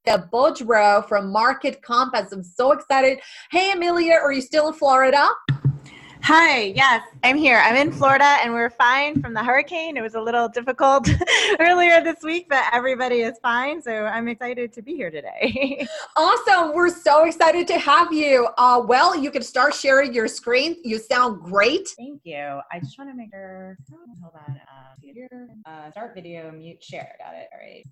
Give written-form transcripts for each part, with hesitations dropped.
Boudreaux from Market Compass. I'm so excited. Hey, Amelia, are you still in Florida? Hi, yes, I'm here. I'm in Florida and we're fine from the hurricane. It was a little difficult earlier this week, but everybody is fine. So I'm excited to be here today. Awesome. We're so excited to have you. Well, you can start sharing your screen. You sound great. Thank you. I just want to make sure, hold on, start video, mute, share. Got it. All right.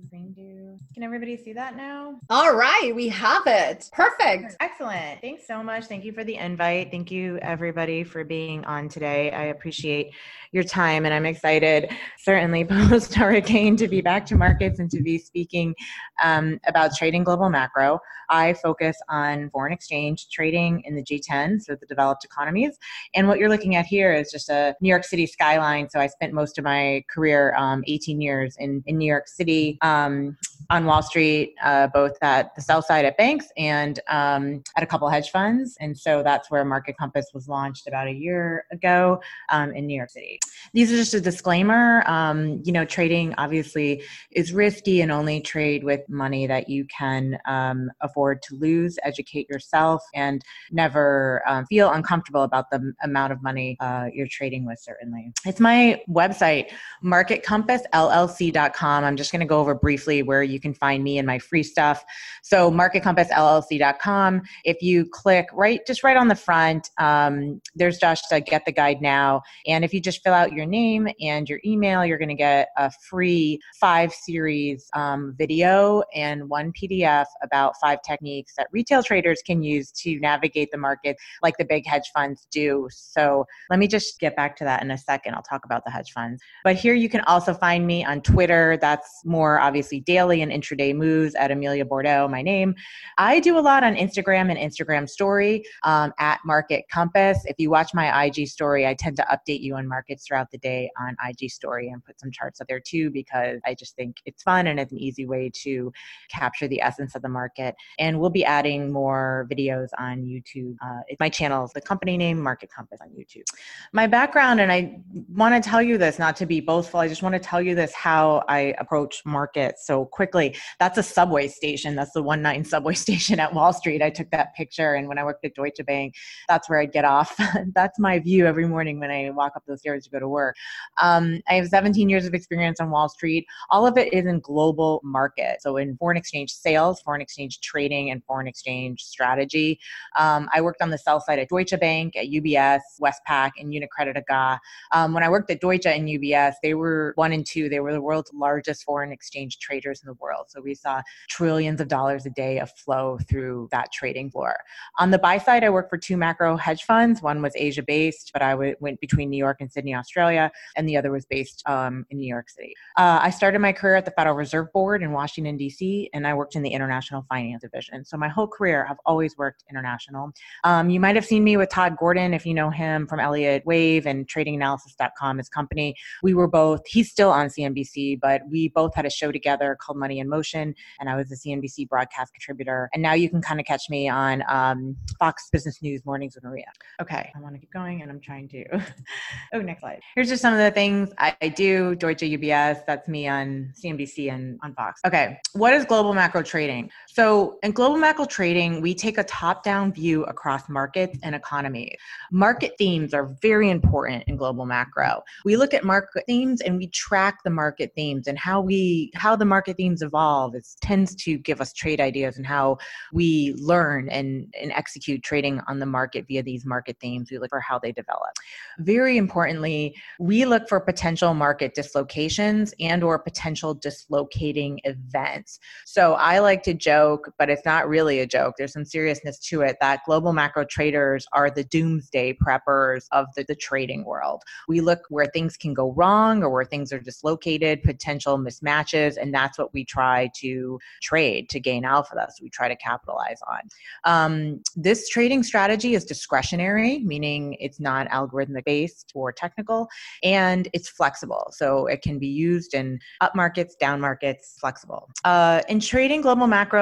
Can everybody see that now? All right, we have it. Perfect. Excellent. Thanks so much. Thank you for the invite. Thank you, everybody, for being on today. I appreciate your time, and I'm excited, certainly post-hurricane, to be back to markets and to be speaking about trading global macro. I focus on foreign exchange trading in the G10, so the developed economies. And what you're looking at here is just a New York City skyline. So I spent most of my career, 18 years in New York City, on Wall Street, both at the sell side at banks and at a couple hedge funds. And so that's where Market Compass was launched about a year ago in New York City. These are just a disclaimer. Trading obviously is risky, and only trade with money that you can afford to lose. Educate yourself and never feel uncomfortable about the amount of money you're trading with, certainly. It's my website, marketcompassllc.com. I'm just going to go over briefly where you can find me and my free stuff. So marketcompassllc.com. If you click right on the front, there's just a Get the Guide Now. And if you just fill out your name and your email, you're going to get a free 5-series video and 1 PDF about 5 techniques that retail traders can use to navigate the market like the big hedge funds do. So let me just get back to that in a second. I'll talk about the hedge funds. But here you can also find me on Twitter. That's more obviously daily and intraday moves at Amelia Bordeaux, my name. I do a lot on Instagram and Instagram story at Market Compass. If you watch my IG story, I tend to update you on markets throughout the day on IG story and put some charts up there too, because I just think it's fun and it's an easy way to capture the essence of the market. And we'll be adding more videos on YouTube. My channel is the company name, Market Compass, on YouTube. My background, and I want to tell you this, not to be boastful, I just want to tell you this, how I approach markets so quickly. That's a subway station. That's the 19 subway station at Wall Street. I took that picture, and when I worked at Deutsche Bank, that's where I'd get off. That's my view every morning when I walk up those stairs to go to work. I have 17 years of experience on Wall Street. All of it is in global market. So in foreign exchange sales, foreign exchange trading, and foreign exchange strategy. I worked on the sell side at Deutsche Bank, at UBS, Westpac, and UniCredit AGA. When I worked at Deutsche and UBS, they were 1 and 2. They were the world's largest foreign exchange traders in the world. So we saw trillions of dollars a day of flow through that trading floor. On the buy side, I worked for 2 macro hedge funds. One was Asia-based, but I went between New York and Sydney, Australia, and the other was based in New York City. I started my career at the Federal Reserve Board in Washington, D.C., and I worked in the International Finance Division. So my whole career, I've always worked international. You might have seen me with Todd Gordon, if you know him from Elliott Wave and TradingAnalysis.com, his company. We were both, he's still on CNBC, but we both had a show together called Money in Motion, and I was the CNBC broadcast contributor. And now you can kind of catch me on Fox Business News Mornings with Maria. Okay, I want to keep going, and I'm trying to. Oh, next slide. Here's just some of the things I do. Deutsche, UBS, that's me on CNBC and on Fox. Okay, what is global macro trading? So in global macro trading, we take a top-down view across markets and economies. Market themes are very important in global macro. We look at market themes and we track the market themes, and how the market themes evolve. It tends to give us trade ideas and how we learn and execute trading on the market via these market themes. We look for how they develop. Very importantly, we look for potential market dislocations and or potential dislocating events. So I like to joke, but it's not really a joke. There's some seriousness to it, that global macro traders are the doomsday preppers of the trading world. We look where things can go wrong or where things are dislocated, potential mismatches, and that's what we try to trade to gain alpha. That's what we try to capitalize on. This trading strategy is discretionary, meaning it's not algorithmic based or technical, and it's flexible. So it can be used in up markets, down markets, flexible. In trading global macro,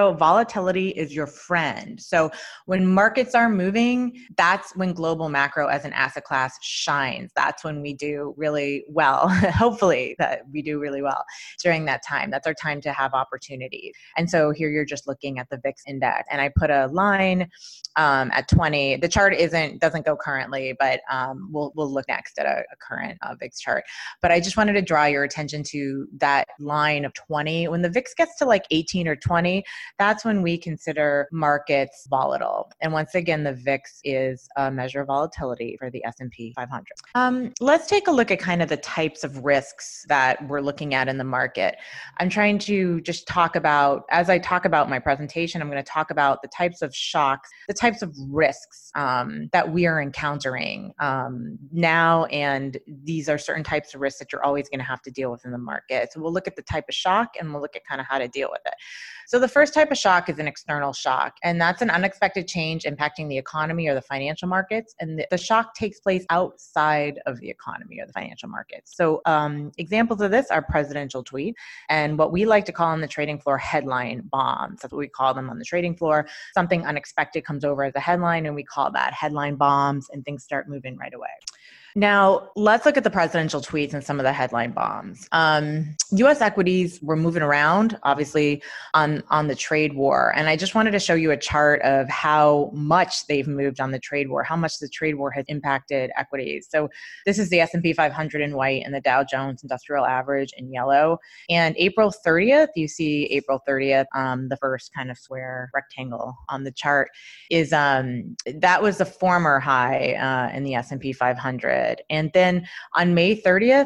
macro, volatility is your friend. So when markets are moving, that's when global macro as an asset class shines. That's when we do really well. Hopefully that we do really well during that time. That's our time to have opportunities. And so here you're just looking at the VIX index, and I put a line at 20. The chart doesn't go currently, but we'll look next at a current VIX chart. But I just wanted to draw your attention to that line of 20. When the VIX gets to like 18 or 20, that's when we consider markets volatile. And once again, the VIX is a measure of volatility for the S&P 500. Let's take a look at kind of the types of risks that we're looking at in the market. I'm trying to just talk about, as I talk about my presentation, I'm going to talk about the types of shocks, the types of risks that we are encountering now. And these are certain types of risks that you're always going to have to deal with in the market. So we'll look at the type of shock and we'll look at kind of how to deal with it. So the first type of shock is an external shock, and that's an unexpected change impacting the economy or the financial markets. And the shock takes place outside of the economy or the financial markets. So examples of this are presidential tweets and what we like to call on the trading floor headline bombs. That's what we call them on the trading floor. Something unexpected comes over as a headline, and we call that headline bombs, and things start moving right away. Now, let's look at the presidential tweets and some of the headline bombs. U.S. equities were moving around, obviously, on the trade war. And I just wanted to show you a chart of how much they've moved on the trade war, how much the trade war has impacted equities. So this is the S&P 500 in white and the Dow Jones Industrial Average in yellow. And April 30th, you see April 30th, the first kind of square rectangle on the chart, is that was the former high in the S&P 500. And then on May 30th,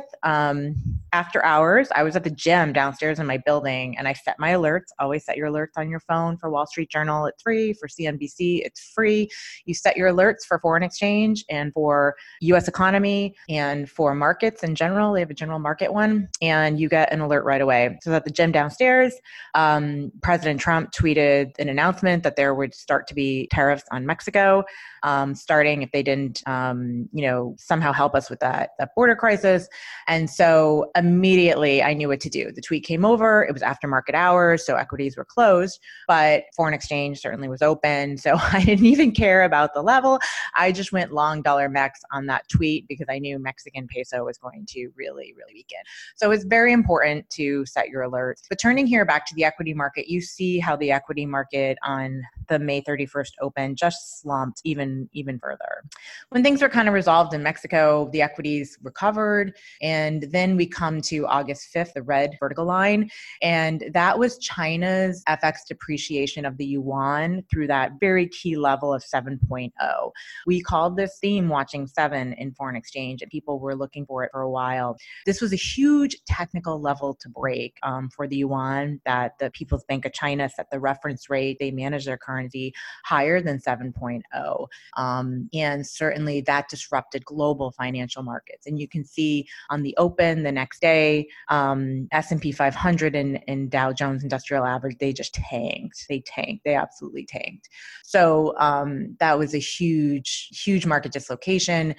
after hours, I was at the gym downstairs in my building, and I set my alerts. Always set your alerts on your phone. For Wall Street Journal, it's free. For CNBC, it's free. You set your alerts for foreign exchange and for U.S. economy and for markets in general. They have a general market one, and you get an alert right away. So at the gym downstairs, President Trump tweeted an announcement that there would start to be tariffs on Mexico, starting if they didn't, somehow help us with that border crisis. And so immediately I knew what to do. The tweet came over. It was after market hours, so equities were closed, but foreign exchange certainly was open. So I didn't even care about the level. I just went long dollar MEX on that tweet because I knew Mexican peso was going to really, really weaken. So it's very important to set your alerts. But turning here back to the equity market, you see how the equity market on the May 31st open just slumped even further. When things were kind of resolved in Mexico, the equities recovered. And then we come to August 5th, the red vertical line. And that was China's FX depreciation of the yuan through that very key level of 7.0. We called this theme watching 7 in foreign exchange, and people were looking for it for a while. This was a huge technical level to break for the yuan, that the People's Bank of China set the reference rate. They manage their currency higher than 7.0. And certainly that disrupted global financial markets. And you can see on the open the next day, S&P 500 and Dow Jones Industrial Average, they just tanked. They absolutely tanked. So that was a huge market dislocation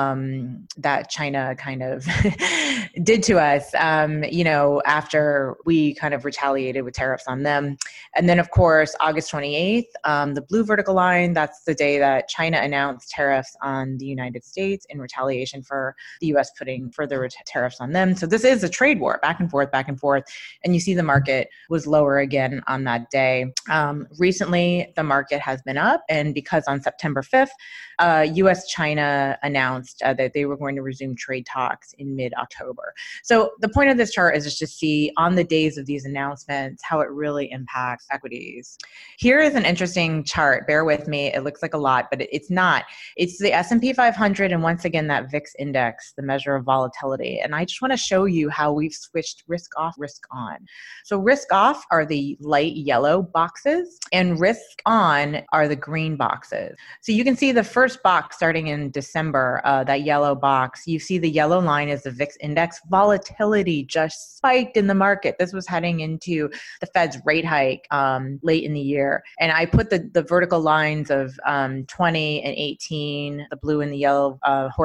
that China kind of did to us, after we kind of retaliated with tariffs on them. And then, of course, August 28th, the blue vertical line, that's the day that China announced tariffs on the United States in retaliation for the U.S. putting further tariffs on them. So this is a trade war, back and forth. And you see the market was lower again on that day. Recently, the market has been up, and because on September 5th, U.S.-China announced that they were going to resume trade talks in mid-October. So the point of this chart is just to see on the days of these announcements how it really impacts equities. Here is an interesting chart. Bear with me. It looks like a lot, but it's not. It's the S&P 500 and once again that VIX index, the measure of volatility. And I just want to show you how we've switched risk off, risk on. So risk off are the light yellow boxes and risk on are the green boxes. So you can see the first box starting in December, that yellow box. You see the yellow line is the VIX index. Volatility just spiked in the market. This was heading into the Fed's rate hike late in the year. And I put the vertical lines of 20 and 18, the blue and the yellow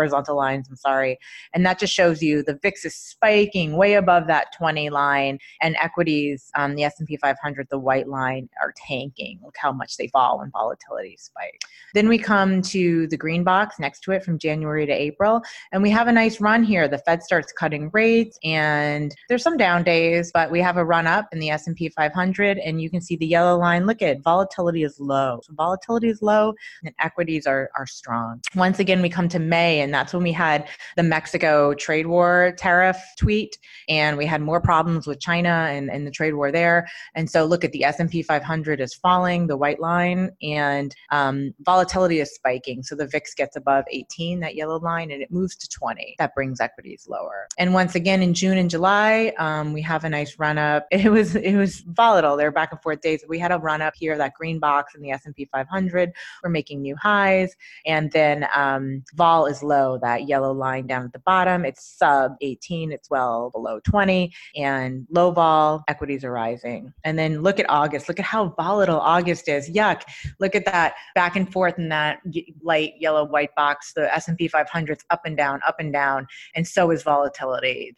horizontal lines, I'm sorry. And that just shows you the VIX is spiking way above that 20 line, and equities, the S&P 500, the white line, are tanking. Look how much they fall when volatility spikes. Then we come to the green box next to it from January to April, and we have a nice run here. The Fed starts cutting rates, and there's some down days, but we have a run up in the S&P 500, and you can see the yellow line. Look at volatility is low. So volatility is low, and equities are strong. Once again, we come to May, and that's when we had the Mexico trade war tariff tweet, and we had more problems with China and the trade war there. And so look at the S&P 500 is falling, the white line, and volatility is spiking. So the VIX gets above 18, that yellow line, and it moves to 20. That brings equities lower. And once again, in June and July, we have a nice run up. It was volatile. There were back and forth days. We had a run up here, that green box in the S&P 500. We're making new highs. And then vol is low, that yellow line down at the bottom. It's sub 18. It's well below 20. And low vol, equities are rising. And then look at August. Look at how volatile August is. Yuck. Look at that back and forth in that light yellow white box. The S&P 500 is up and down, and so is volatility.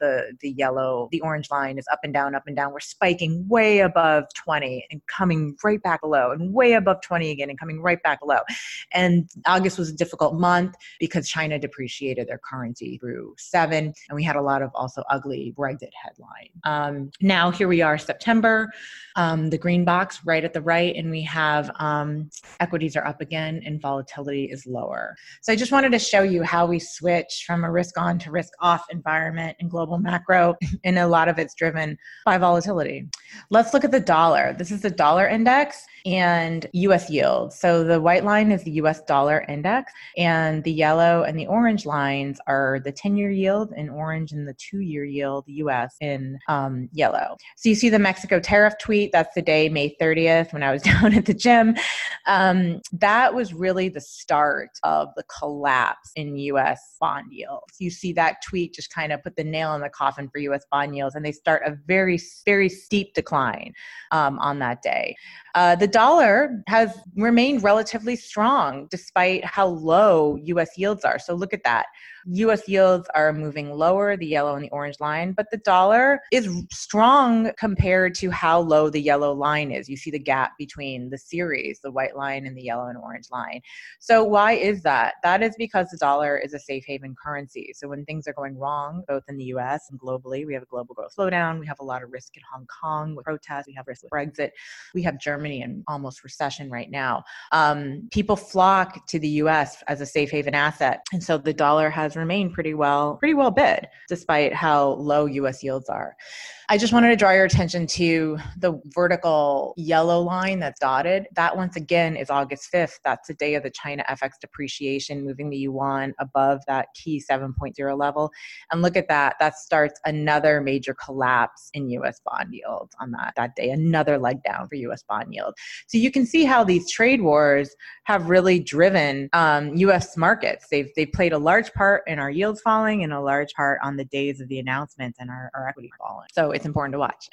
The orange line is up and down, We're spiking way above 20 and coming right back below, and way above 20 again and coming right back below. And August was a difficult month because China depreciated their currency through 7, and we had a lot of also ugly Brexit headline. Now here we are, September, the green box right at the right, and we have equities are up again and volatility is lower. So I just wanted to show you how we switch from a risk on to risk off environment in global macro, and a lot of it's driven by volatility. Let's look at the dollar. This is the dollar index and US yield. So the white line is the US dollar index, and the yellow and the orange lines are the 10-year yield in orange and the 2-year yield, the US, in yellow. So you see the Mexico tariff tweet. That's the day, May 30th, when I was down at the gym. That was really the start of the collapse in US bond yields. You see that tweet just kind of put the nail in the coffin for US bond yields, and they start a very, very steep decline on that day. The dollar has remained relatively strong despite how low US yields are. So look at that. US yields are moving lower, the yellow and the orange line, but the dollar is strong compared to how low the yellow line is. You see the gap between the series, the white line and the yellow and orange line. So why is that? That is because the dollar is a safe haven currency. So when things are going wrong, both in the US and globally, we have a global growth slowdown, we have a lot of risk in Hong Kong with protests, we have risk with Brexit, we have Germany in almost recession right now. People flock to the US as a safe haven asset. And so the dollar has remained pretty well bid despite how low US yields are. I just wanted to draw your attention to the vertical yellow line that's dotted. That once again is August 5th. That's the day of the China FX depreciation, moving the yuan above that key 7.0 level. And look at that. That starts another major collapse in US bond yields on that day, another leg down for US bond yield. So you can see how these trade wars have really driven US markets. They've played a large part in our yields falling and a large part on the days of the announcements and our equity falling. So it's important to watch.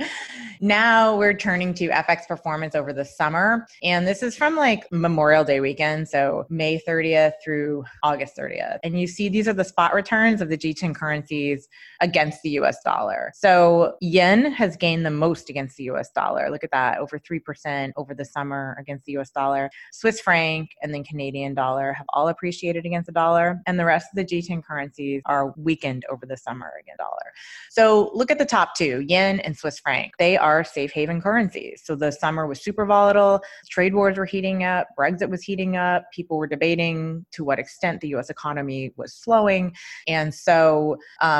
Now we're turning to FX performance over the summer. And this is from like Memorial Day weekend, so May 30th through August 30th. And you see these are the spot returns of the G10 currencies against the US dollar. So yen has gained the most against the US dollar. Look at that, over 3% over the summer against the US dollar. Swiss franc and then Canadian dollar have all appreciated against the dollar. And the rest of the G10 currencies are weakened over the summer against dollar. So look at the top two, yen and Swiss franc. They are safe haven currencies. So the summer was super volatile. Trade wars were heating up. Brexit was heating up. People were debating to what extent the US economy was slowing. And so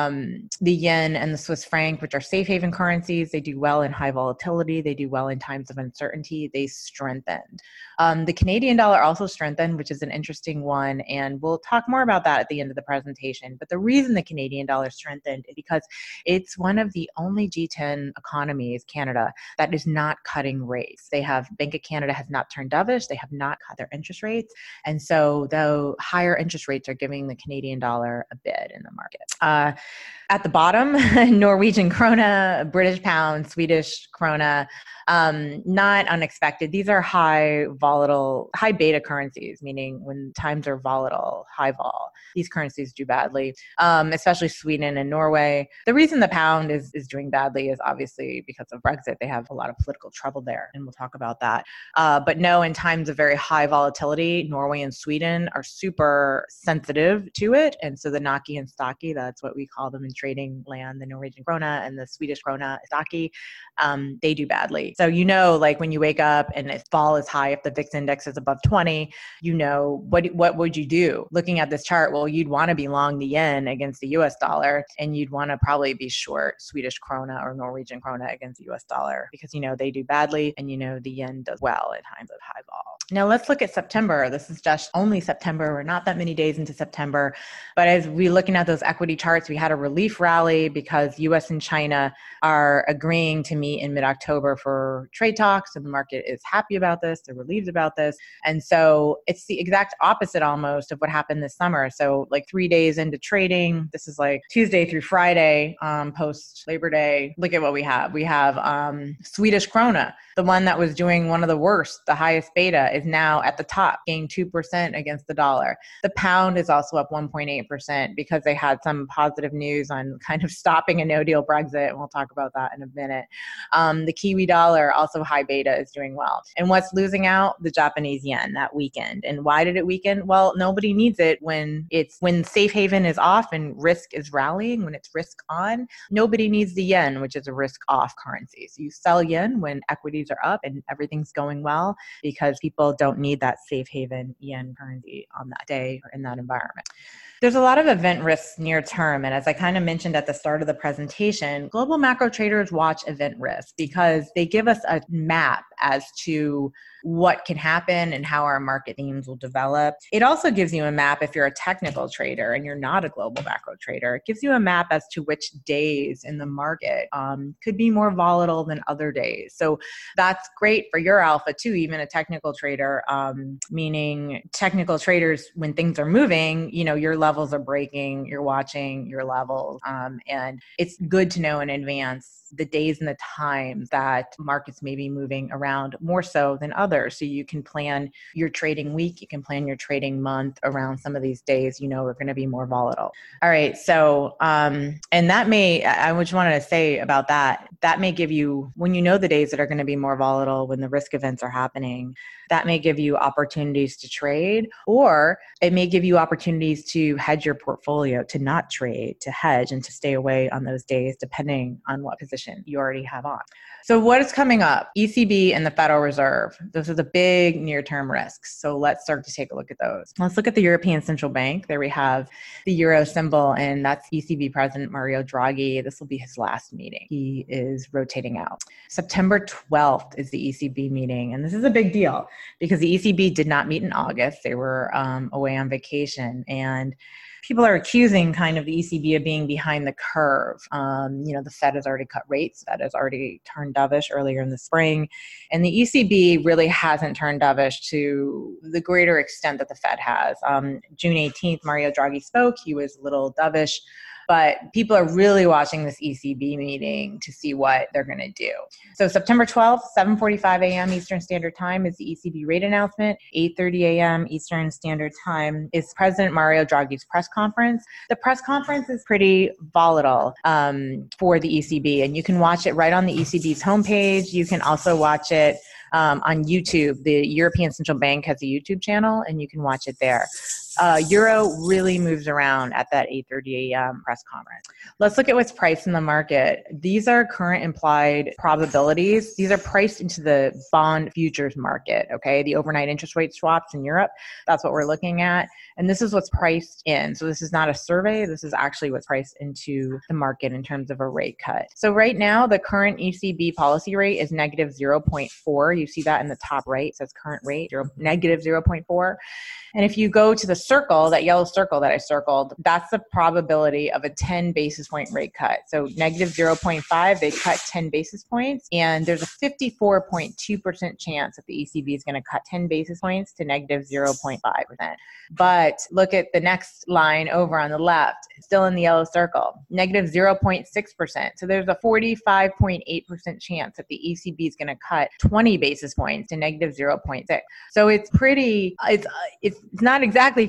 the yen and the Swiss franc, which are safe haven currencies, they do well in high volatility. They do well in times of uncertainty. They strengthened. The Canadian dollar also strengthened, which is an interesting one. And we'll talk more about that at the end of the presentation. But the reason the Canadian dollar strengthened is because it's one of the only G10 economies, Canada, that is not cutting rates. Bank of Canada has not turned dovish. They have not cut their interest rates. And so though higher interest rates are giving the Canadian dollar a bid in the market. At the bottom, Norwegian krona, British pound, Swedish krona, not unexpected. These are high beta currencies, meaning when times are volatile, high vol. these currencies do badly, especially Sweden and Norway. The reason the pound is doing badly is obviously because of Brexit. They have a lot of political trouble there, and we'll talk about that. But no, in times of very high volatility, Norway and Sweden are super sensitive to it. And so the Naki and Staki, that's what we call them in trading land, the Norwegian krona and the Swedish krona, Staki, they do badly. So, like when you wake up and if fall is high, if the VIX index is above 20, what would you do? Looking at this chart, well, you'd want to be long the yen against the US dollar, and you'd want to probably be short Swedish krona or Norwegian krona against the US dollar because, they do badly, and the yen does well at times of high vol. Now let's look at September. This is just only September. We're not that many days into September, but as we're looking at those equity charts, we had a relief rally because US and China are agreeing to meet in mid-October for trade talks, and the market is happy about this. They're relieved about this. And so it's the exact opposite almost of what happened this summer. So like 3 days into trading, this is like Tuesday through Friday, post Labor Day. Look at what we have. We have Swedish krona, the one that was doing one of the worst, the highest beta, is now at the top, gained 2% against the dollar. The pound is also up 1.8% because they had some positive news on kind of stopping a no-deal Brexit, and we'll talk about that in a minute. The Kiwi dollar, also high beta, is doing well. And what's losing out? The Japanese yen that weekend. And why did it weaken? Well, nobody needs it when safe haven is off and risk is rallying, when it's risk on. Nobody needs the yen, which is a risk off currency. So you sell yen when equities are up and everything's going well because people don't need that safe haven yen currency on that day or in that environment. There's a lot of event risks near term. And as I kind of mentioned at the start of the presentation, global macro traders watch event risks because they give us a map as to what can happen and how our market themes will develop. It also gives you a map if you're a technical trader and you're not a global macro trader. It gives you a map as to which days in the market could be more volatile than other days. So that's great for your alpha too, even a technical trader, meaning technical traders, when things are moving, your levels are breaking, you're watching your levels. And it's good to know in advance the days and the times that markets may be moving around more so than others. So you can plan your trading week, you can plan your trading month around some of these days, are going to be more volatile. All right. So, and I just wanted to say about that may give you, when you know the days that are going to be more volatile, when the risk events are happening, that may give you opportunities to trade, or it may give you opportunities to hedge your portfolio, to not trade, to hedge, and to stay away on those days, depending on what position you already have on. So what is coming up? ECB and the Federal Reserve. Those are the big near-term risks. So let's start to take a look at those. Let's look at the European Central Bank. There we have the euro symbol, and that's ECB President Mario Draghi. This will be his last meeting. He is rotating out. September 12th is the ECB meeting, and this is a big deal because the ECB did not meet in August. They were away on vacation, and people are accusing kind of the ECB of being behind the curve. The Fed has already cut rates. Fed has already turned dovish earlier in the spring. And the ECB really hasn't turned dovish to the greater extent that the Fed has. June 18th, Mario Draghi spoke. He was a little dovish. But people are really watching this ECB meeting to see what they're going to do. So September 12th, 7:45 a.m. Eastern Standard Time is the ECB rate announcement. 8:30 a.m. Eastern Standard Time is President Mario Draghi's press conference. The press conference is pretty volatile for the ECB, and you can watch it right on the ECB's homepage. You can also watch it on YouTube. The European Central Bank has a YouTube channel, and you can watch it there. Euro really moves around at that 8:30 a.m. press conference. Let's look at what's priced in the market. These are current implied probabilities. These are priced into the bond futures market, okay? The overnight interest rate swaps in Europe. That's what we're looking at. And this is what's priced in. So this is not a survey. This is actually what's priced into the market in terms of a rate cut. So right now, the current ECB policy rate is negative 0.4. You see that in the top right. It says current rate, negative 0.4. And if you go to the circle, that yellow circle that I circled, that's the probability of a 10 basis point rate cut. So negative 0.5, they cut 10 basis points. And there's a 54.2% chance that the ECB is going to cut 10 basis points to negative 0.5%. But look at the next line over on the left, still in the yellow circle, negative 0.6%. So there's a 45.8% chance that the ECB is going to cut 20 basis points to negative 0.6. So it's pretty, it's not exactly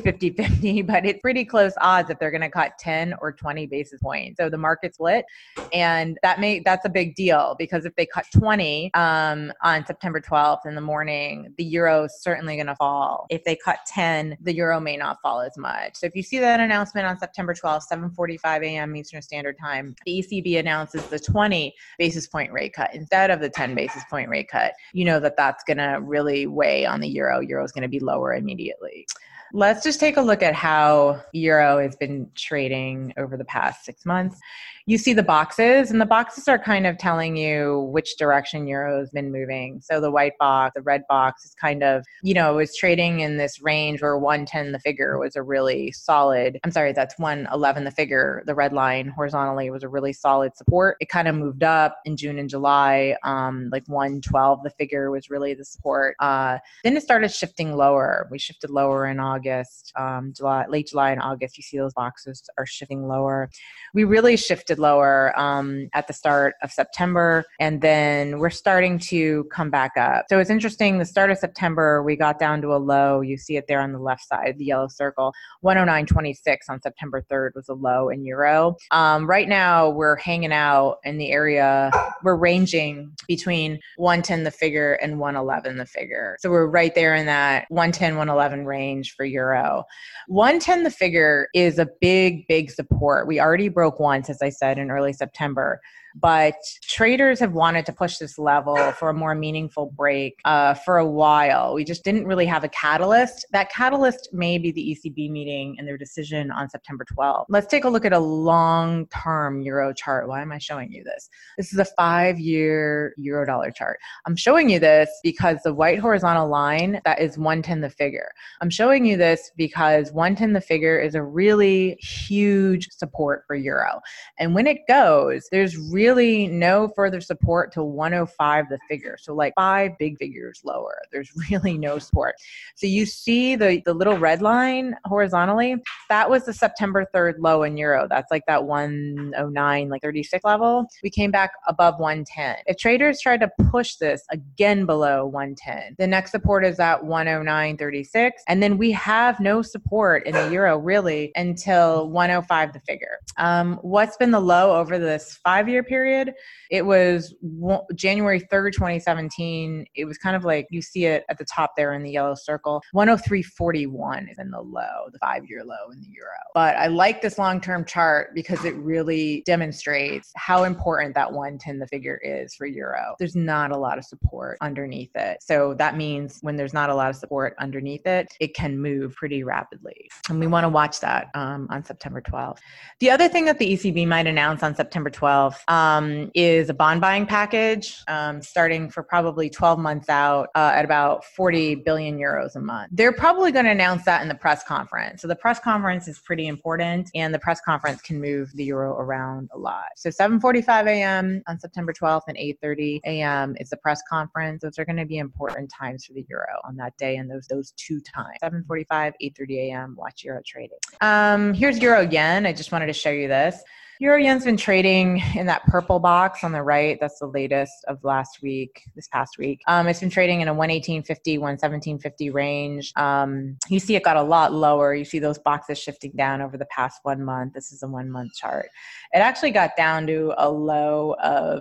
50-50, but it's pretty close odds if they're going to cut 10 or 20 basis points. So the market split, and that's a big deal, because if they cut 20 on September 12th in the morning, the euro is certainly going to fall. If they cut 10, the euro may not fall as much. So if you see that announcement on September 12th, 7:45 a.m. Eastern Standard Time, the ECB announces the 20 basis point rate cut instead of the 10 basis point rate cut, you know that that's going to really weigh on the euro. Euro is going to be lower immediately. Let's just take a look at how euro has been trading over the past 6 months. You see the boxes, and the boxes are kind of telling you which direction euro has been moving. So the white box, the red box is kind of, is trading in this range where 110, the figure, was a really solid, that's 111, the figure, the red line horizontally was a really solid support. It kind of moved up in June and July, like 112, the figure was really the support. Then it started shifting lower. We shifted lower in August, late July and August. You see those boxes are shifting lower. We really shifted lower at the start of September, and then we're starting to come back up. So it's interesting, the start of September, we got down to a low. You see it there on the left side, the yellow circle. 109.26 on September 3rd was a low in euro. Right now, we're hanging out in the area, we're ranging between 110 the figure and 111 the figure. So we're right there in that 110, 111 range for euro. 110 the figure is a big support. We already broke once, as I said, in early September. But traders have wanted to push this level for a more meaningful break for a while. We just didn't really have a catalyst. That catalyst may be the ECB meeting and their decision on September 12th. Let's take a look at a long-term euro chart. Why am I showing you this? This is a 5-year euro dollar chart. I'm showing you this because the white horizontal line, that is 110 the figure. I'm showing you this because 110 the figure is a really huge support for euro. And when it goes, there's really no further support till 105 the figure. So like 5 big figures lower. There's really no support. So you see the little red line horizontally, that was the September 3rd low in euro. That's like that 109, like 36 level. We came back above 110. If traders try to push this again below 110, the next support is at 109.36. And then we have no support in the euro really until 105 the figure. What's been the low over this 5-year period? It was January 3rd, 2017. It was kind of like, you see it at the top there in the yellow circle. 103.41 is in the low, the 5-year low in the euro. But I like this long-term chart because it really demonstrates how important that 110 the figure is for euro. There's not a lot of support underneath it. So that means when there's not a lot of support underneath it, it can move pretty rapidly. And we want to watch that on September 12th. The other thing that the ECB might announce on September 12th is a bond buying package starting for probably 12 months out at about 40 billion euros a month. They're probably going to announce that in the press conference. So the press conference is pretty important, and the press conference can move the euro around a lot. So 7:45 a.m. on September 12th and 8:30 a.m. is the press conference. Those are going to be important times for the euro on that day, and those 2 times, 7:45, 8:30 a.m. Watch euro trading. Here's euro yen. I just wanted to show you this. Euro yen's been trading in that purple box on the right. That's the latest of this past week. It's been trading in a 118.50, 117.50 range. You see it got a lot lower. You see those boxes shifting down over the past 1 month. This is a 1-month chart. It actually got down to a low of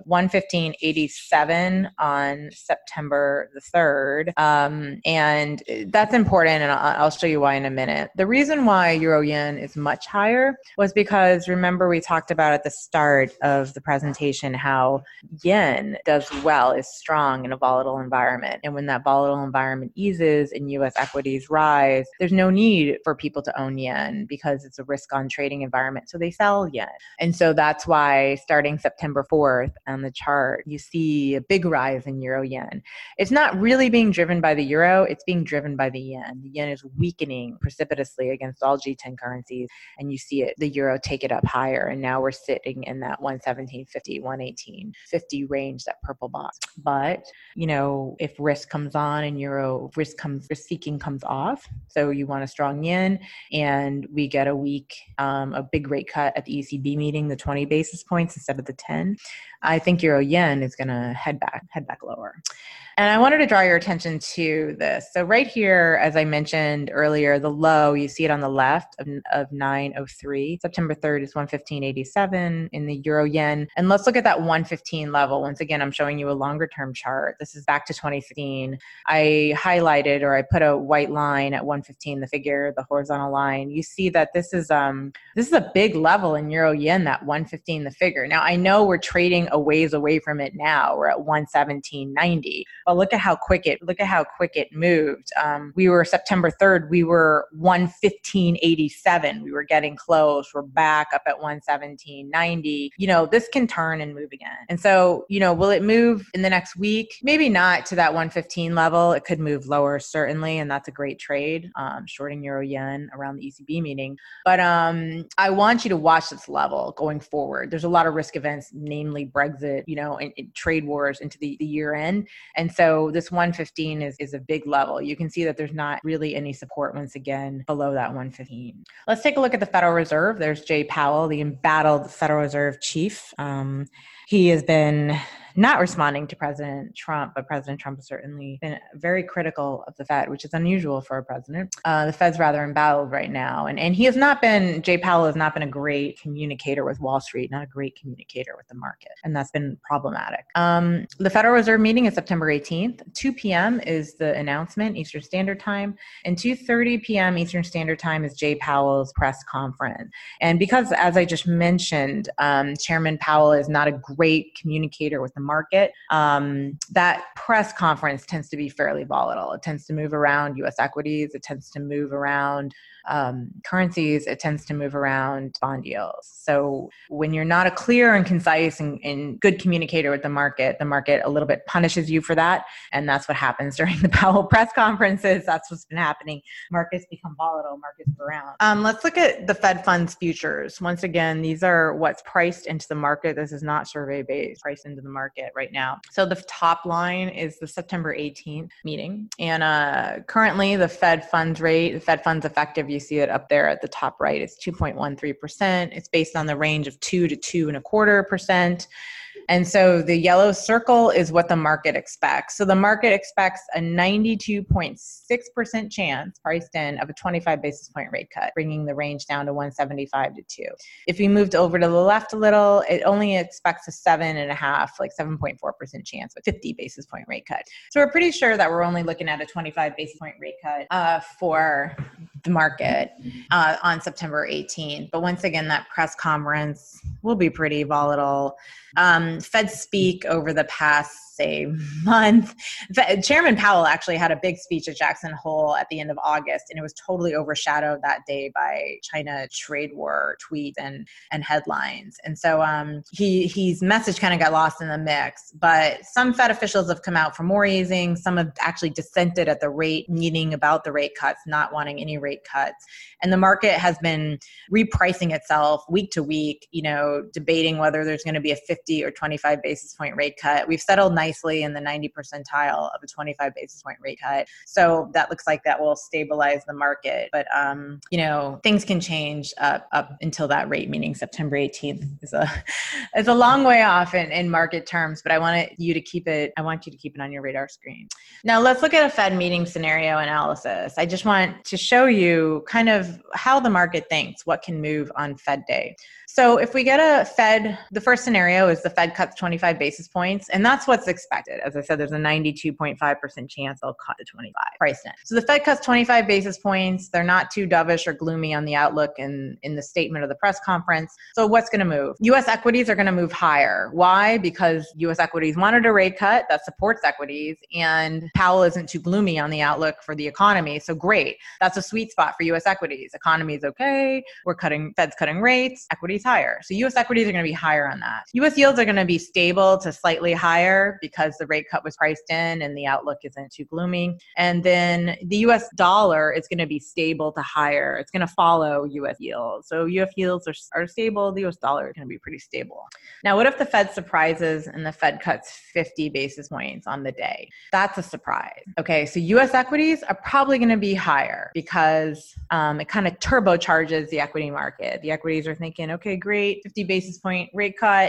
115.87 on September the 3rd. And that's important, and I'll show you why in a minute. The reason why euro yen is much higher was because, remember, we talked about at the start of the presentation how yen does well, is strong in a volatile environment. And when that volatile environment eases and U.S. equities rise, there's no need for people to own yen because it's a risk-on trading environment. So they sell yen. And so that's why starting September 4th on the chart, you see a big rise in euro yen. It's not really being driven by the euro. It's being driven by the yen. The yen is weakening precipitously against all G10 currencies. And you see it, the euro take it up higher. And now we're sitting in that 117.50, 118.50 range, that purple box. But, if risk comes on and risk seeking comes off, so you want a strong yen, and we get a big rate cut at the ECB meeting, the 20 basis points instead of the 10, I think euro yen is going to head back lower. And I wanted to draw your attention to this. So right here, as I mentioned earlier, the low, you see it on the left of 903. September 3rd is 115.87 in the euro yen. And let's look at that 115 level. Once again, I'm showing you a longer term chart. This is back to 2015. I highlighted, or I put a white line at 115, the figure, the horizontal line. You see that this is a big level in euro yen, that 115, the figure. Now, I know we're trading a ways away from it now. We're at 117.90. But look at how quick it moved. We were September 3rd, we were 115.87. We were getting close. We're back up at 117.90. This can turn and move again. And so, will it move in the next week? Maybe not to that 115 level. It could move lower, certainly. And that's a great trade, shorting euro yen around the ECB meeting. But I want you to watch this level going forward. There's a lot of risk events, namely Brexit, and trade wars into the year end. And so this 115 is a big level. You can see that there's not really any support once again below that 115. Let's take a look at the Federal Reserve. There's Jay Powell, the embattled Federal Reserve chief. He has been not responding to President Trump, but President Trump has certainly been very critical of the Fed, which is unusual for a president. The Fed's rather embattled right now. And Jay Powell has not been a great communicator with Wall Street, not a great communicator with the market. And that's been problematic. The Federal Reserve meeting is September 18th. 2 p.m. is the announcement, Eastern Standard Time. And 2:30 p.m. Eastern Standard Time is Jay Powell's press conference. And because, as I just mentioned, Chairman Powell is not a great communicator with the market, that press conference tends to be fairly volatile. It tends to move around U.S. equities. It tends to move around currencies. It tends to move around bond yields. So when you're not a clear and concise and good communicator with the market a little bit punishes you for that. And that's what happens during the Powell press conferences. That's what's been happening. Markets become volatile. Markets move around. Let's look at the Fed funds futures. Once again, these are what's priced into the market. This is not survey-based, priced into the market right now. So the top line is the September 18th meeting. And currently the Fed funds rate, the Fed funds effective, you see it up there at the top right, it's 2.13%. It's based on the range of 2 to 2.25%. And so the yellow circle is what the market expects. So the market expects a 92.6% chance priced in of a 25 basis point rate cut, bringing the range down to 175 to 2. If we moved over to the left a little, it only expects a 7.4% chance with 50 basis point rate cut. So we're pretty sure that we're only looking at a 25 basis point rate cut for the market on September 18th. But once again, that press conference will be pretty volatile. Fed speak over the past, say, month. Chairman Powell actually had a big speech at Jackson Hole at the end of August, and it was totally overshadowed that day by China trade war tweets and headlines. And so his message kind of got lost in the mix. But some Fed officials have come out for more easing. Some have actually dissented at the rate meeting about the rate cuts, not wanting any rate cuts. And the market has been repricing itself week to week, debating whether there's going to be a 50 or 25 basis point rate cut. We've settled nicely in the 90 percentile of a 25 basis point rate cut. So that looks like that will stabilize the market. But, things can change up until that rate, meaning September 18th is a long way off in market terms, but I want you to keep it on your radar screen. Now let's look at a Fed meeting scenario analysis. I just want to show you kind of how the market thinks, what can move on Fed day. So if we get the first scenario is the Fed cuts 25 basis points, and that's what's expected. As I said, there's a 92.5% chance they'll cut to 25 priced in. So the Fed cuts 25 basis points. They're not too dovish or gloomy on the outlook in the statement of the press conference. So what's going to move? U.S. equities are going to move higher. Why? Because U.S. equities wanted a rate cut that supports equities, and Powell isn't too gloomy on the outlook for the economy. So great. That's a sweet spot for U.S. equities. Economy is okay. Fed's cutting rates. Equities higher. So U.S. equities are going to be higher on that. U.S. yields are going to be stable to slightly higher because the rate cut was priced in and the outlook isn't too gloomy. And then the U.S. dollar is going to be stable to higher. It's going to follow U.S. yields. So U.S. yields are stable. The U.S. dollar is going to be pretty stable. Now, what if the Fed surprises and the Fed cuts 50 basis points on the day? That's a surprise. Okay, so U.S. equities are probably going to be higher because it kind of turbocharges the equity market. The equities are thinking, okay, great, 50 basis point rate cut.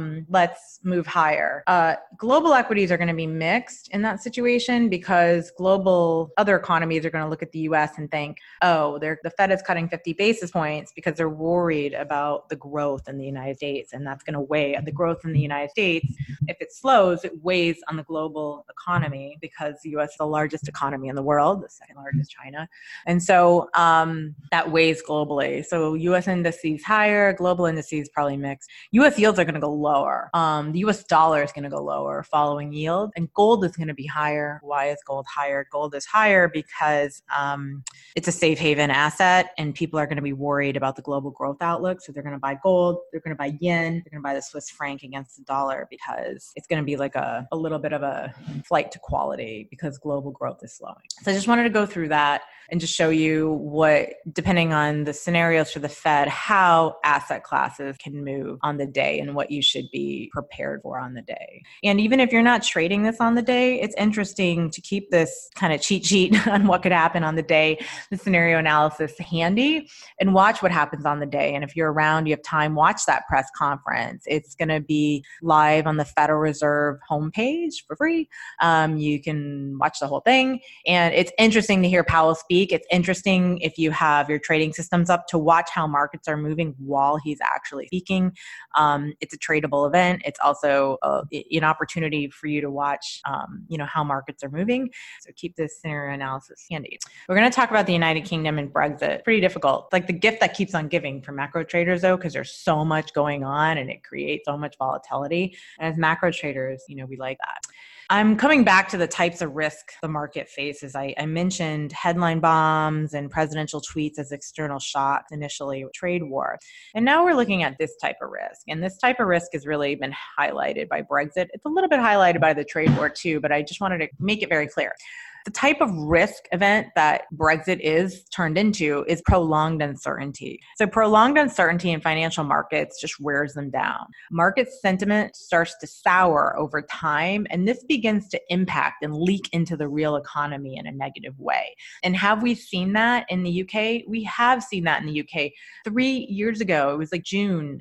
Let's move higher. Global equities are going to be mixed in that situation because global other economies are going to look at the US and think, oh, the Fed is cutting 50 basis points because they're worried about the growth in the United States. And that's going to weigh on the growth in the United States. If it slows, it weighs on the global economy because the US is the largest economy in the world, the second largest China. And so that weighs globally. So US indices higher, global indices probably mixed. US yields are going to go lower. The US dollar is going to go lower following yield, and gold is going to be higher. Why is gold higher? Gold is higher because it's a safe haven asset, and people are going to be worried about the global growth outlook. So they're going to buy gold, they're going to buy yen, they're going to buy the Swiss franc against the dollar because it's going to be like a little bit of a flight to quality because global growth is slowing. So I just wanted to go through that and just show you what, depending on the scenarios for the Fed, how asset classes can move on the day and what you should be prepared for on the day. And even if you're not trading this on the day, it's interesting to keep this kind of cheat sheet on what could happen on the day, the scenario analysis handy, and watch what happens on the day. And if you're around, you have time, watch that press conference. It's going to be live on the Federal Reserve homepage for free. You can watch the whole thing. And it's interesting to hear Powell speak. It's interesting if you have your trading systems up to watch how markets are moving while he's actually speaking. It's a tradable event. It's also an opportunity for you to watch, how markets are moving. So keep this scenario analysis handy. We're going to talk about the United Kingdom and Brexit. Pretty difficult. It's like the gift that keeps on giving for macro traders, though, because there's so much going on and it creates so much volatility. And as macro traders, we like that. I'm coming back to the types of risk the market faces. I mentioned headline bombs and presidential tweets as external shocks initially with trade war. And now we're looking at this type of risk. And this type of risk has really been highlighted by Brexit. It's a little bit highlighted by the trade war too, but I just wanted to make it very clear. The type of risk event that Brexit is turned into is prolonged uncertainty. So prolonged uncertainty in financial markets just wears them down. Market sentiment starts to sour over time, and this begins to impact and leak into the real economy in a negative way. And have we seen that in the UK? We have seen that in the UK. 3 years ago, it was like June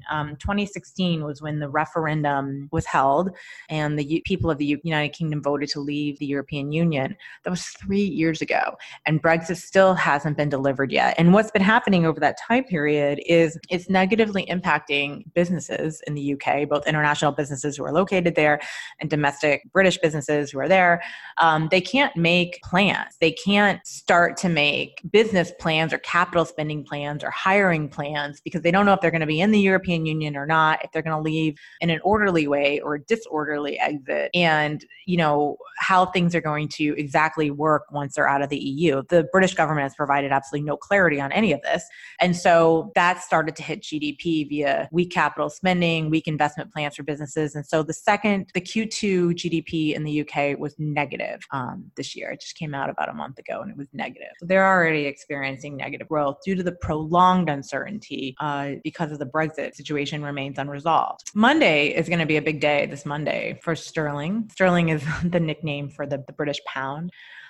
2016 was when the referendum was held, and the people of the United Kingdom voted to leave the European Union. That was 3 years ago, and Brexit still hasn't been delivered yet. And what's been happening over that time period is it's negatively impacting businesses in the UK, both international businesses who are located there and domestic British businesses who are there. They can't make plans. They can't start to make business plans or capital spending plans or hiring plans because they don't know if they're going to be in the European Union or not, if they're going to leave in an orderly way or a disorderly exit, and how things are going to exactly work once they're out of the EU. The British government has provided absolutely no clarity on any of this. And so that started to hit GDP via weak capital spending, weak investment plans for businesses. And so the Q2 GDP in the UK was negative this year. It just came out about a month ago and it was negative. So they're already experiencing negative growth due to the prolonged uncertainty because of the Brexit situation remains unresolved. Monday is going to be a big day this Monday for sterling. Sterling is the nickname for the British pound.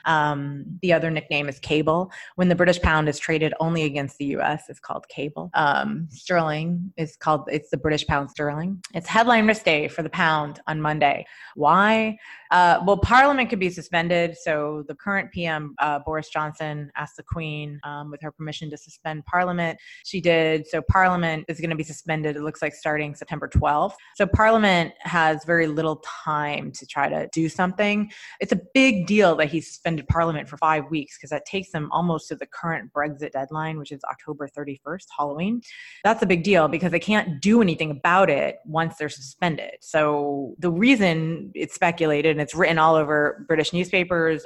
The other nickname is cable. When the British pound is traded only against the US, it's called cable. Sterling is it's the British pound sterling. It's headline risk day for the pound on Monday. Why? Well, Parliament could be suspended. So the current PM, Boris Johnson, asked the Queen with her permission to suspend Parliament. She did. So Parliament is going to be suspended, it looks like, starting September 12th. So Parliament has very little time to try to do something. It's a big deal that he suspended Parliament for 5 weeks because that takes them almost to the current Brexit deadline, which is October 31st, Halloween. That's a big deal because they can't do anything about it once they're suspended. So the reason it's speculated, and it's written all over British newspapers,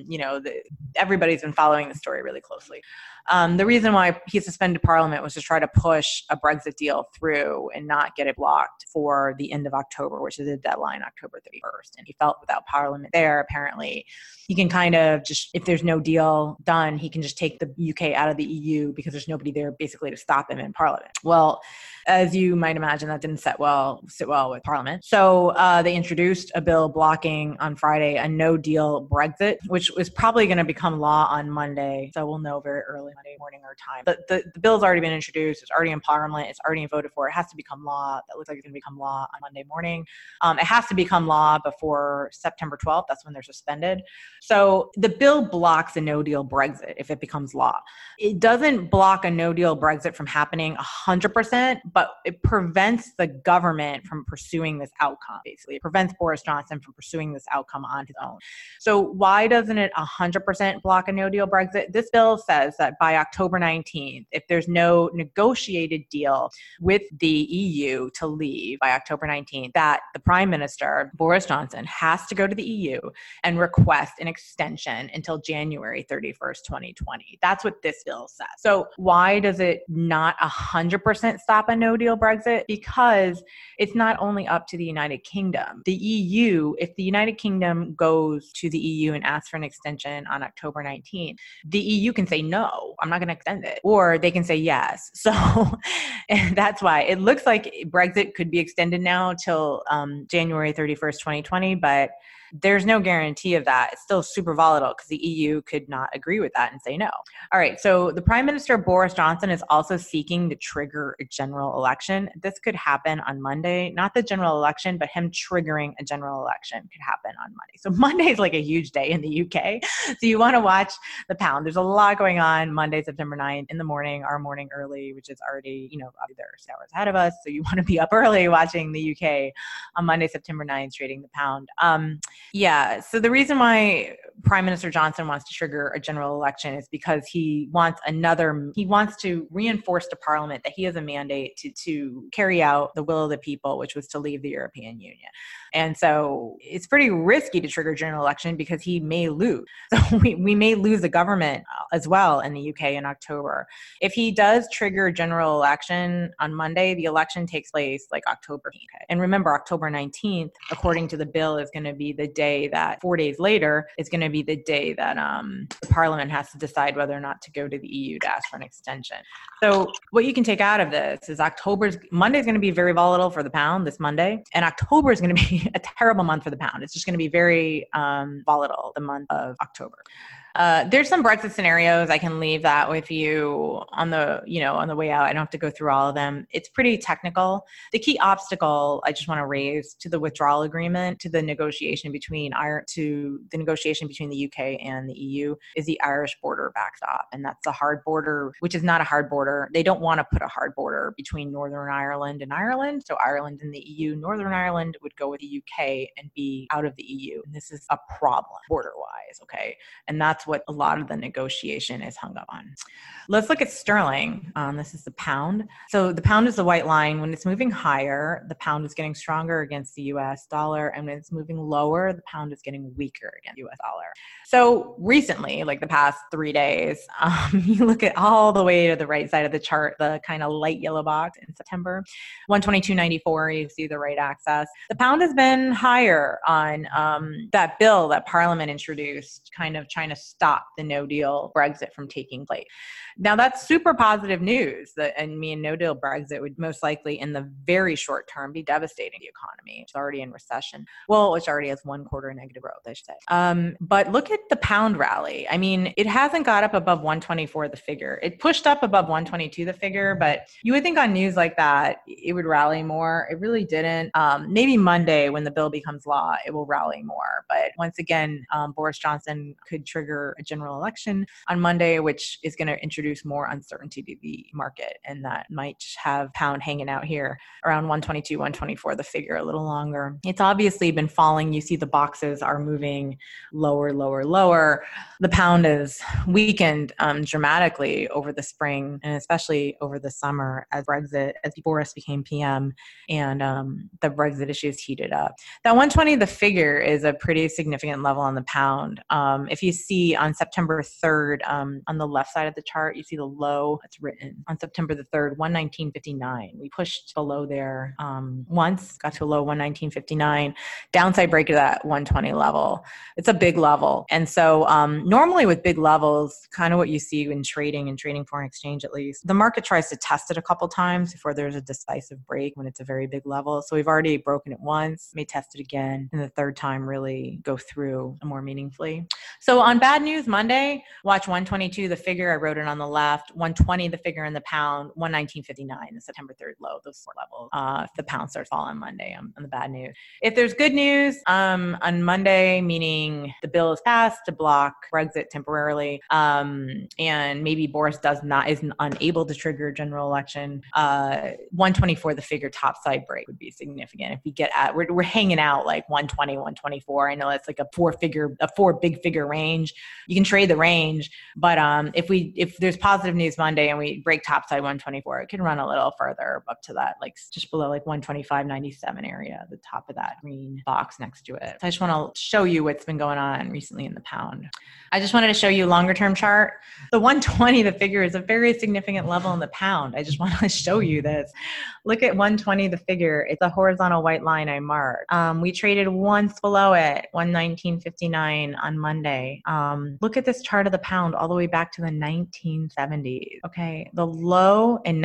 everybody's been following the story really closely. The reason why he suspended Parliament was to try to push a Brexit deal through and not get it blocked for the end of October, which is the deadline, October 31st. And he felt without Parliament there, apparently, he can kind idea of just, if there's no deal done, he can just take the UK out of the EU because there's nobody there basically to stop him in Parliament. Well, as you might imagine, that didn't sit well with Parliament. So they introduced a bill blocking on Friday a no-deal Brexit, which was probably going to become law on Monday. So we'll know very early Monday morning our time. But the bill's already been introduced. It's already in Parliament. It's already voted for. It has to become law. That looks like it's going to become law on Monday morning. It has to become law before September 12th. That's when they're suspended. So the bill blocks a no-deal Brexit if it becomes law. It doesn't block a no-deal Brexit from happening 100%, but it prevents the government from pursuing this outcome, basically. It prevents Boris Johnson from pursuing this outcome on his own. So why doesn't it 100% block a no-deal Brexit? This bill says that by October 19th, if there's no negotiated deal with the EU to leave by October 19th, that the Prime Minister, Boris Johnson, has to go to the EU and request an extension until January 31st, 2020. That's what this bill says. So why does it not 100% stop a no-deal Brexit? Because it's not only up to the United Kingdom. The EU, if the United Kingdom goes to the EU and asks for an extension on October 19th, the EU can say, no, I'm not going to extend it. Or they can say yes. So and that's why it looks like Brexit could be extended now till January 31st, 2020, but there's no guarantee of that. It's still super volatile because the EU could not agree with that and say no. All right. So the Prime Minister, Boris Johnson, is also seeking to trigger a general election. This could happen on Monday, not the general election, but him triggering a general election could happen on Monday. So Monday is like a huge day in the UK. So you want to watch the pound. There's a lot going on Monday, September 9th in the morning, our morning early, which is already, obviously there are 6 hours ahead of us. So you want to be up early watching the UK on Monday, September 9th, trading the pound. Yeah. So the reason why Prime Minister Johnson wants to trigger a general election is because he wants to reinforce to Parliament that he has a mandate to carry out the will of the people, which was to leave the European Union. And so it's pretty risky to trigger a general election because he may lose. So we may lose the government as well in the UK in October. If he does trigger a general election on Monday, the election takes place like October. Okay. And remember, October 19th, according to the bill, is going to be the day that 4 days later is going to be the day that the Parliament has to decide whether or not to go to the EU to ask for an extension. So what you can take out of this is Monday is going to be very volatile for the pound this Monday, and October is going to be a terrible month for the pound. It's just going to be very volatile the month of October. There's some Brexit scenarios. I can leave that with you on the way out. I don't have to go through all of them. It's pretty technical. The key obstacle I just want to raise to the withdrawal agreement, to the negotiation between the UK and the EU, is the Irish border backstop. And that's a hard border, which is not a hard border. They don't want to put a hard border between Northern Ireland and Ireland. So Ireland and the EU, Northern Ireland would go with the UK and be out of the EU. And this is a problem border-wise, okay? And that's what a lot of the negotiation is hung up on. Let's look at sterling. This is the pound. So the pound is the white line. When it's moving higher, the pound is getting stronger against the US dollar. And when it's moving lower, the pound is getting weaker against the US dollar. So recently, like the past 3 days, you look at all the way to the right side of the chart, the kind of light yellow box in September, 122.94, you see the right axis. The pound has been higher on that bill that Parliament introduced, kind of trying to stop the no-deal Brexit from taking place. Now, that's super positive news. No-deal Brexit would most likely, in the very short term, be devastating to the economy. It's already in recession. Well, which already has 1 quarter negative growth, I should say. But look at the pound rally. I mean, it hasn't got up above 124, the figure. It pushed up above 122, the figure, but you would think on news like that, it would rally more. It really didn't. Maybe Monday, when the bill becomes law, it will rally more. But once again, Boris Johnson could trigger a general election on Monday, which is going to introduce more uncertainty to the market. And that might have pound hanging out here around 122, 124, the figure a little longer. It's obviously been falling. You see the boxes are moving lower, lower, lower. The pound has weakened dramatically over the spring and especially over the summer as Boris became PM and the Brexit issues heated up. That 120, the figure, is a pretty significant level on the pound. If you see on September 3rd, on the left side of the chart, you see the low that's written on September the 3rd, 119.59. We pushed below there once, got to a low 119.59, downside break of that 120 level. It's a big level. And so normally with big levels, kind of what you see in trading foreign exchange at least, the market tries to test it a couple times before there's a decisive break when it's a very big level. So we've already broken it once, may test it again, and the third time really go through more meaningfully. So on bad news Monday, watch 122, the figure, I wrote it on the left, 120, the figure in the pound, 119.59, the September 3rd low, those 4 levels. If the pound starts falling on Monday on the bad news. If there's good news on Monday, meaning the bill is passed to block Brexit temporarily, and maybe Boris isn't unable to trigger a general election, 124, the figure topside break would be significant. If we get at, we're hanging out like 120, 124. I know that's like a four big figure range. You can trade the range, but if there's positive news Monday and we break topside 124, it can run a little further up to that, like just below like 125.97 area, the top of that green box next to it. So I just want to show you what's been going on recently in the pound. I just wanted to show you a longer term chart. The 120, the figure, is a very significant level in the pound. I just want to show you this. Look at 120, the figure. It's a horizontal white line I marked. We traded once below it, 119.59 on Monday. Look at this chart of the pound all the way back to the 1970s. Okay, the low in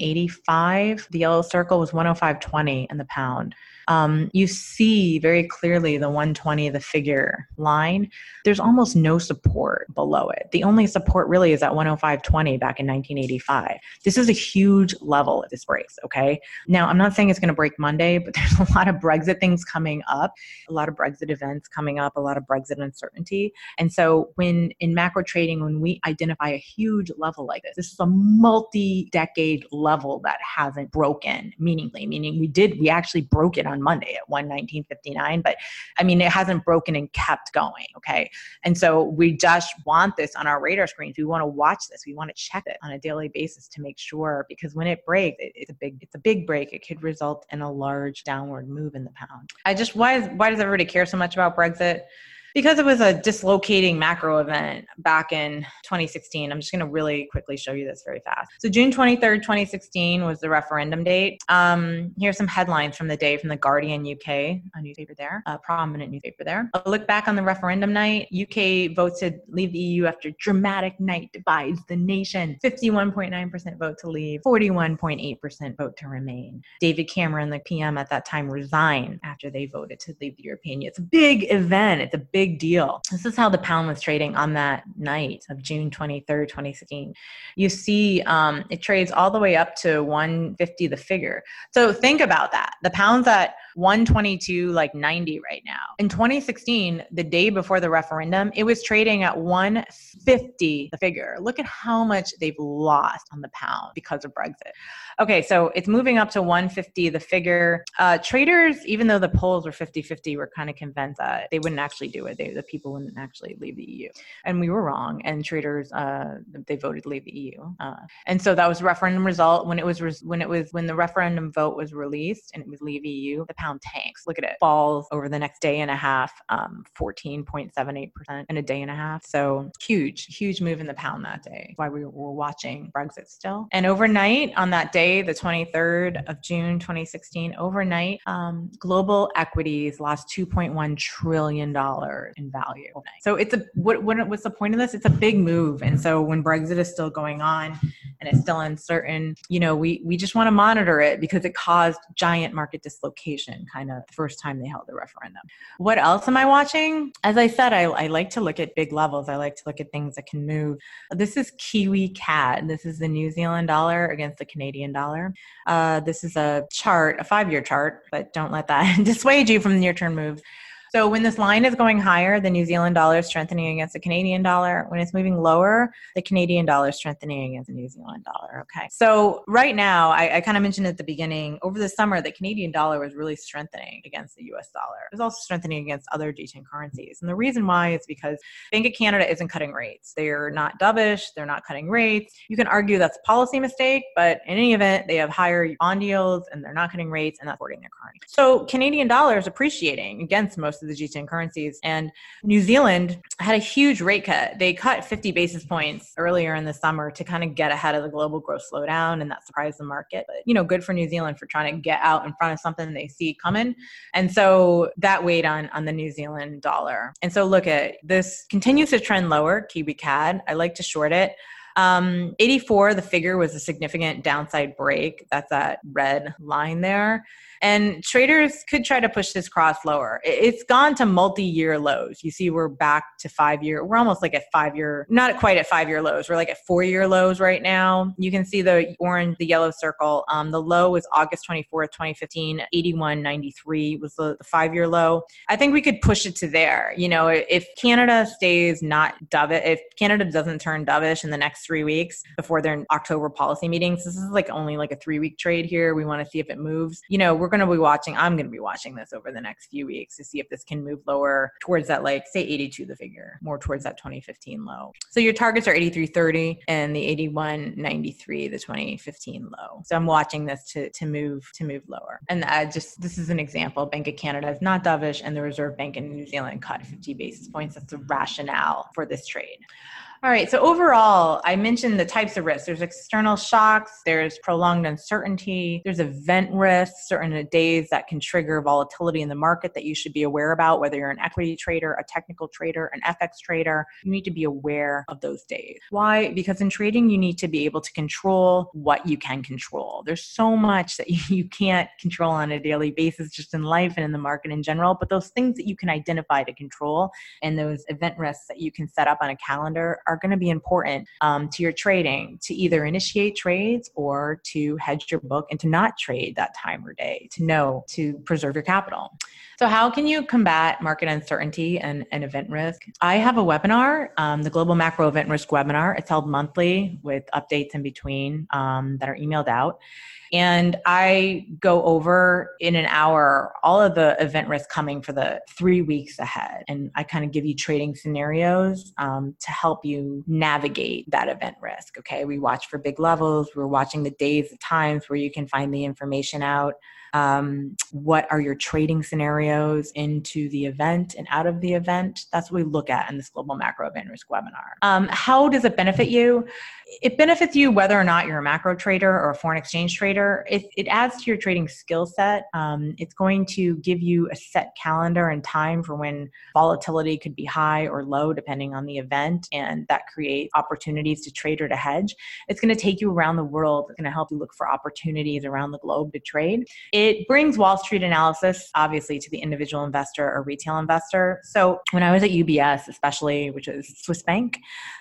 1985, the yellow circle was 105.20 in the pound. You see very clearly the 120, the figure line. There's almost no support below it. The only support really is at 105.20 back in 1985. This is a huge level if this breaks, okay? Now, I'm not saying it's going to break Monday, but there's a lot of Brexit things coming up, a lot of Brexit events coming up, a lot of Brexit uncertainty. And so when in macro trading, when we identify a huge level like this is a multi-decade level that hasn't broken meaningfully, meaning we actually broke it on Monday at 119.59, but I mean, it hasn't broken and kept going. Okay. And so we just want this on our radar screens. We want to watch this. We want to check it on a daily basis to make sure, because when it breaks, it's a big break. It could result in a large downward move in the pound. Why does everybody care so much about Brexit? Because it was a dislocating macro event back in 2016. I'm just going to really quickly show you this very fast. So June 23rd, 2016 was the referendum date. Here's some headlines from the day from The Guardian UK, a newspaper there, a prominent newspaper there. A look back on the referendum night. UK votes to leave the EU after dramatic night divides the nation. 51.9% vote to leave, 41.8% vote to remain. David Cameron, the PM at that time, resigned after they voted to leave the European Union. It's a big event. It's a big deal. This is how the pound was trading on that night of June 23rd, 2016. You see it trades all the way up to 150, the figure. So think about that. The pound's at 122, like 90 right now. In 2016, the day before the referendum, it was trading at 150, the figure. Look at how much they've lost on the pound because of Brexit. Okay, so it's moving up to 150, the figure. Traders, even though the polls were 50-50, were kind of convinced that they wouldn't actually do it. The people wouldn't actually leave the EU. And we were wrong. And traders, they voted to leave the EU. And so that was referendum result. When the referendum vote was released and it was leave EU, the pound tanks. Look at it. Falls over the next day and a half, 14.78% in a day and a half. So huge move in the pound that day. Why we were watching Brexit still. And overnight on that day, the 23rd of June, 2016, overnight, global equities lost $2.1 trillion in value. So what's the point of this? It's a big move. And so when Brexit is still going on and it's still uncertain, we just want to monitor it because it caused giant market dislocation kind of the first time they held the referendum. What else am I watching? As I said, I like to look at big levels. I like to look at things that can move. This is Kiwi CAD. This is the New Zealand dollar against the Canadian dollar. This is a chart, a 5-year chart, but don't let that dissuade you from near-term moves. So when this line is going higher, the New Zealand dollar is strengthening against the Canadian dollar. When it's moving lower, the Canadian dollar is strengthening against the New Zealand dollar. Okay. So right now, I kind of mentioned at the beginning, over the summer, the Canadian dollar was really strengthening against the US dollar. It was also strengthening against other G10 currencies. And the reason why is because Bank of Canada isn't cutting rates. They're not dovish. They're not cutting rates. You can argue that's a policy mistake, but in any event, they have higher bond yields and they're not cutting rates and that's supporting their currency. So Canadian dollar is appreciating against most most of the G10 currencies. And New Zealand had a huge rate cut. They cut 50 basis points earlier in the summer to kind of get ahead of the global growth slowdown, and that surprised the market. But, good for New Zealand for trying to get out in front of something they see coming. And so that weighed on the New Zealand dollar. And so look at this, continues to trend lower, Kiwi CAD. I like to short it. 84, the figure was a significant downside break. That's that red line there. And traders could try to push this cross lower. It's gone to multi-year lows. You see, we're back to we're almost like at 5-year, not quite at 5-year lows. We're like at 4-year lows right now. You can see the orange, the yellow circle. The low was August 24th, 2015, 81.93 was the 5-year low. I think we could push it to there. If Canada stays not dovish, if Canada doesn't turn dovish in the next 3 weeks before their October policy meetings, this is only like a 3-week trade here. We want to see if it moves. I'm going to be watching this over the next few weeks to see if this can move lower towards that, say 82, the figure, more towards that 2015 low. So your targets are 83.30 and the 81.93, the 2015 low. So I'm watching this to move lower. And this is an example. Bank of Canada is not dovish, and the Reserve Bank in New Zealand cut 50 basis points. That's the rationale for this trade. All right. So overall, I mentioned the types of risks. There's external shocks. There's prolonged uncertainty. There's event risks, certain days that can trigger volatility in the market that you should be aware about, whether you're an equity trader, a technical trader, an FX trader. You need to be aware of those days. Why? Because in trading, you need to be able to control what you can control. There's so much that you can't control on a daily basis, just in life and in the market in general. But those things that you can identify to control and those event risks that you can set up on a calendar are going to be important to your trading, to either initiate trades or to hedge your book and to not trade that time or day, to preserve your capital. So how can you combat market uncertainty and event risk? I have a webinar, the Global Macro Event Risk webinar. It's held monthly with updates in between that are emailed out. And I go over in an hour all of the event risk coming for the 3 weeks ahead. And I kind of give you trading scenarios to help you navigate that event risk. Okay, we watch for big levels. We're watching the days, the times where you can find the information out. What are your trading scenarios into the event and out of the event? That's what we look at in this Global Macro Event Risk webinar. How does it benefit you? It benefits you whether or not you're a macro trader or a foreign exchange trader. It adds to your trading skill set. It's going to give you a set calendar and time for when volatility could be high or low depending on the event, and that creates opportunities to trade or to hedge. It's going to take you around the world. It's going to help you look for opportunities around the globe to trade. It brings Wall Street analysis, obviously, to the individual investor or retail investor. So when I was at UBS, especially, which is Swiss Bank,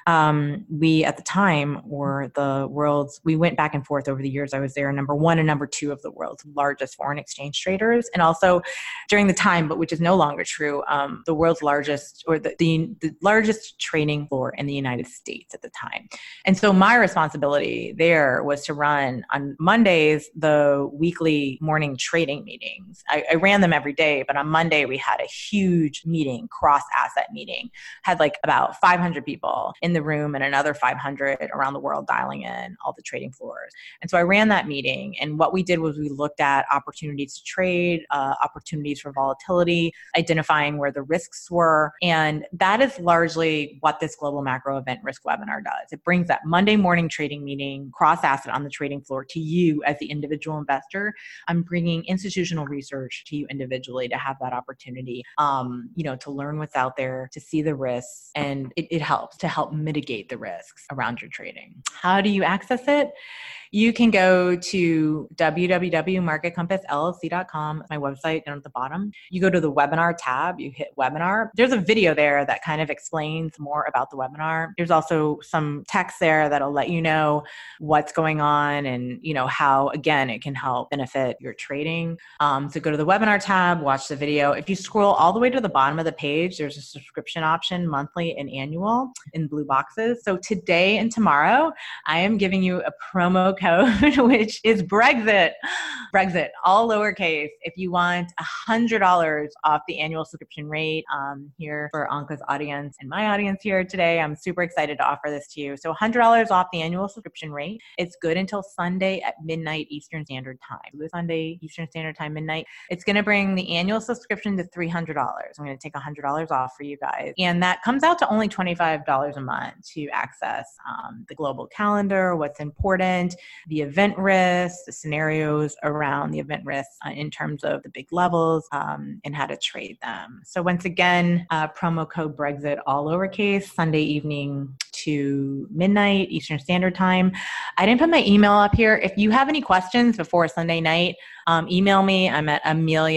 we at the time were we went back and forth over the years. I was there, number 1 and number 2 of the world's largest foreign exchange traders. And also during the time, but which is no longer true, the world's largest, or the largest trading floor in the United States at the time. And so my responsibility there was to run on Mondays the weekly morning trading meetings. I ran them every day, but on Monday we had a huge meeting, cross-asset meeting, had about 500 people in the room and another 500 around the world dialing in, all the trading floors. And so I ran that meeting, and what we did was we looked at opportunities to trade, opportunities for volatility, identifying where the risks were. And that is largely what this Global Macro Event Risk webinar does. It brings that Monday morning trading meeting, cross-asset on the trading floor, to you as the individual investor. I'm bringing institutional research to you individually to have that opportunity, to learn what's out there, to see the risks, and it helps to help mitigate the risks around your trading. How do you access it? You can go to www.marketcompassllc.com, my website down at the bottom. You go to the webinar tab, you hit webinar. There's a video there that kind of explains more about the webinar. There's also some text there that'll let you know what's going on and, how, again, it can help benefit your trading. So go to the webinar tab, watch the video. If you scroll all the way to the bottom of the page, there's a subscription option, monthly and annual, in blue boxes. So today and tomorrow, I am giving you a promo code code, which is Brexit. Brexit, all lowercase. If you want $100 off the annual subscription rate, here for Anka's audience and my audience here today, I'm super excited to offer this to you. So $100 off the annual subscription rate. It's good until Sunday at midnight Eastern Standard Time. This Sunday Eastern Standard Time, midnight. It's going to bring the annual subscription to $300. I'm going to take $100 off for you guys. And that comes out to only $25 a month to access the global calendar, what's important, the event risks, the scenarios around the event risks in terms of the big levels, and how to trade them. So once again, promo code Brexit, all lowercase, Sunday evening to midnight Eastern Standard Time. I didn't put my email up here. If you have any questions before Sunday night, email me. I'm at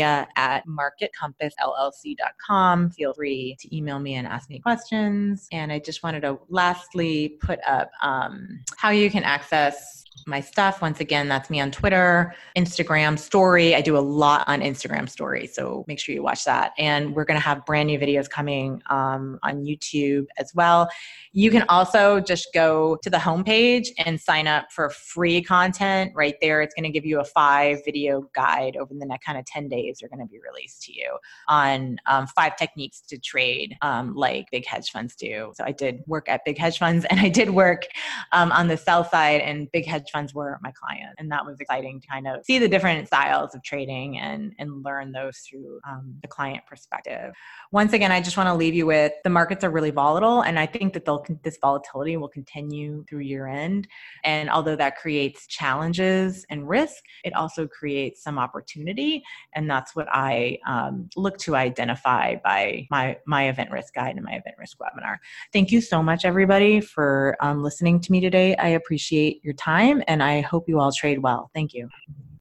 amelia@marketcompassllc.com. Feel free to email me and ask me questions. And I just wanted to lastly put up how you can access my stuff. Once again, that's me on Twitter, Instagram story. I do a lot on Instagram story, so make sure you watch that. And we're going to have brand new videos coming on YouTube as well. You can also just go to the homepage and sign up for free content right there. It's going to give you a 5-video guide over the next kind of 10 days. They're going to be released to you on 5 techniques to trade like big hedge funds do. So I did work at big hedge funds, and I did work on the sell side, and big hedge funds were my client. And that was exciting to kind of see the different styles of trading and learn those through the client perspective. Once again, I just want to leave you with the markets are really volatile. And I think that this volatility will continue through year end. And although that creates challenges and risk, it also creates some opportunity. And that's what I look to identify by my event risk guide and my event risk webinar. Thank you so much, everybody, for listening to me today. I appreciate your time, and I hope you all trade well. Thank you.